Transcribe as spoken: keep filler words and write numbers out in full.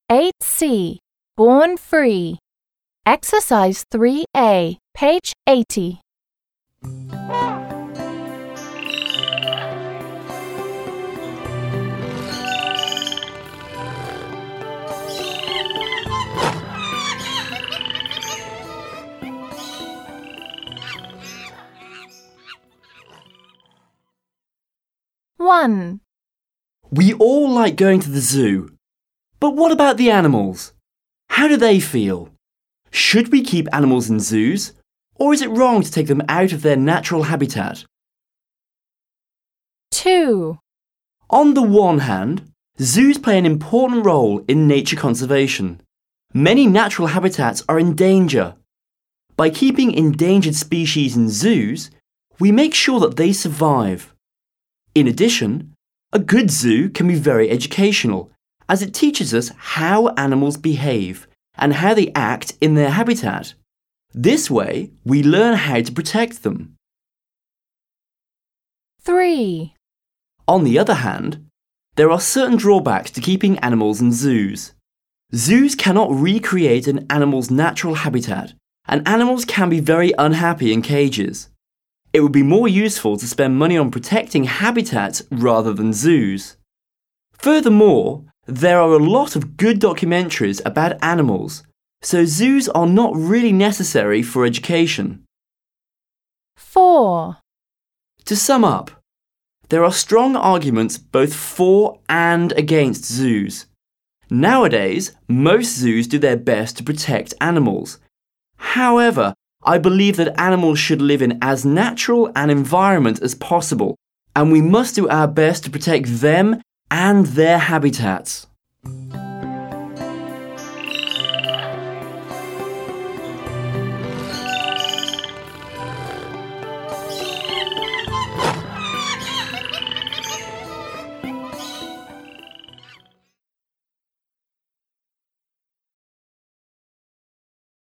eight C. Born Free. Exercise three A, page eighty. one. We all like going to the zoo. But what about the animals? How do they feel? Should we keep animals in zoos, or is it wrong to take them out of their natural habitat? two. On the one hand, zoos play an important role in nature conservation. Many natural habitats are in danger. By keeping endangered species in zoos, we make sure that they survive. In addition, a good zoo can be very educational, as it teaches us how animals behave and how they act in their habitat. This way, we learn how to protect them. three. On the other hand, there are certain drawbacks to keeping animals in zoos. Zoos cannot recreate an animal's natural habitat, and animals can be very unhappy in cages. It would be more useful to spend money on protecting habitats rather than zoos. Furthermore, there are a lot of good documentaries about animals, so zoos are not really necessary for education. four. To sum up, there are strong arguments both for and against zoos. Nowadays, most zoos do their best to protect animals. However, I believe that animals should live in as natural an environment as possible, and we must do our best to protect them and their habitats.